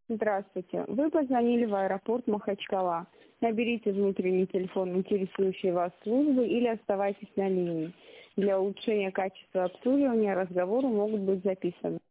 Здравствуйте. Вы позвонили в аэропорт Махачкала. Наберите внутренний телефон интересующей вас службы или оставайтесь на линии. Для улучшения качества обслуживания разговоры могут быть записаны.